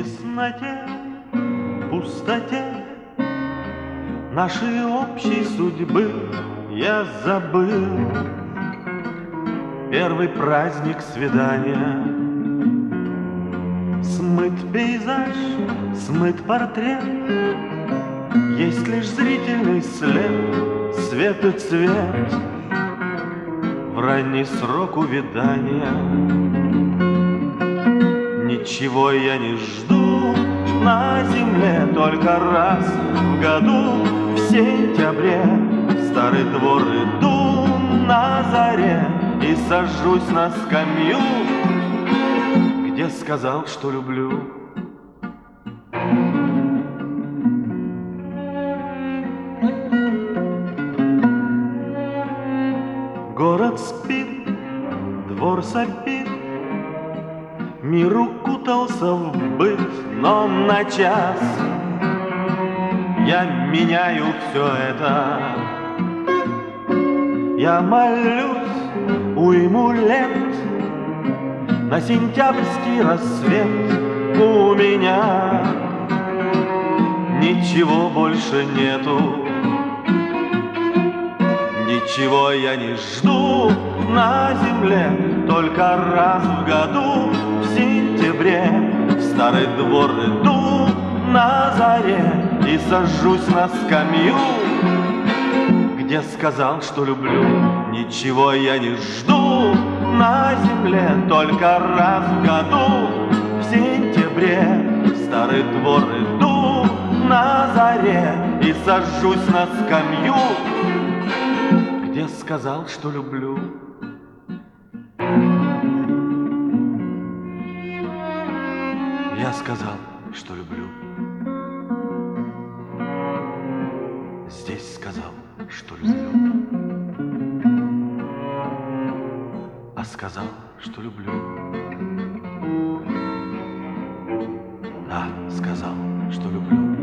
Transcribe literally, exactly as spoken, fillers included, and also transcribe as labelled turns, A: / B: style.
A: тесноте, пустоте нашей общей судьбы я забыл первый праздник свидания. Смыт пейзаж, смыт портрет, есть лишь зрительный след, свет и цвет в ранний срок увядания. Ничего я не жду на земле, только раз в году, в сентябре, в старый двор иду на заре и сажусь на скамью, где сказал, что люблю. Город спит, двор сопит, мир укутался в быт, но на час я меняю все это. Я молюсь уйму лет на сентябрьский рассвет. У меня ничего больше нету. Ничего я не жду на земле, только раз в году, в сентябре, в старый двор иду на заре и сажусь на скамью, где сказал, что люблю. Ничего я не жду на земле, только раз в году, в сентябре, в старый двор иду на заре и сажусь на скамью, где сказал, что люблю. Я сказал, что люблю. Здесь сказал, что люблю. А сказал, что люблю. Да, сказал, что люблю.